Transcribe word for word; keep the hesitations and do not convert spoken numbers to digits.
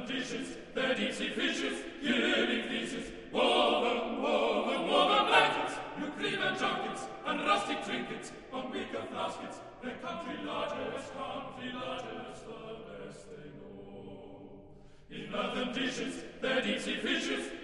dishes, their deep-sea fishes, yearling fleeces, woven, woven, woven blankets, new cream and junkets, and rustic trinkets, on wicker flaskets, their country largest, country largest, the best they know. In earthen dishes, their deep-sea fishes,